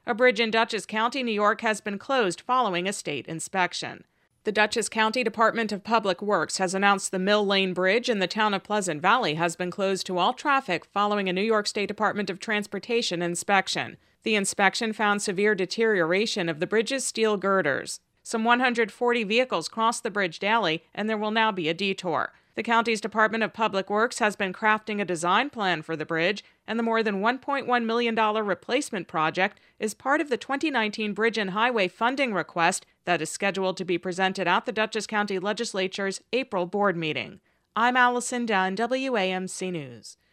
A bridge in Dutchess County, New York has been closed following a state inspection. The Dutchess County Department of Public Works has announced the Mill Lane Bridge in the town of Pleasant Valley has been closed to all traffic following a New York State Department of Transportation inspection. The inspection found severe deterioration of the bridge's steel girders. Some 140 vehicles cross the bridge daily, and there will now be a detour. The county's Department of Public Works has been crafting a design plan for the bridge, and the more than $1.1 million replacement project is part of the 2019 Bridge and Highway funding request that is scheduled to be presented at the Dutchess County Legislature's April board meeting. I'm Allison Dunn, WAMC News.